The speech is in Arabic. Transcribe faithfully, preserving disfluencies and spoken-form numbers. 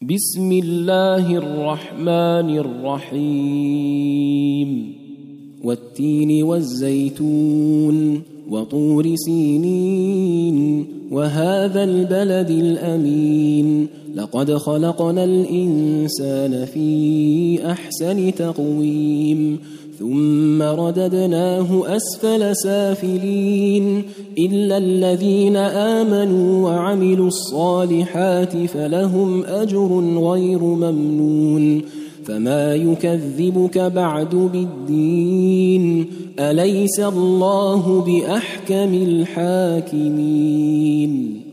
بسم الله الرحمن الرحيم والتين والزيتون وطور سينين وهذا البلد الأمين لقد خلقنا الإنسان في أحسن تقويم ثم رددناه أسفل سافلين إلا الذين آمنوا وعملوا الصالحات فلهم أجر غير ممنون فما يكذبك بعد بالدين أليس الله بأحكم الحاكمين.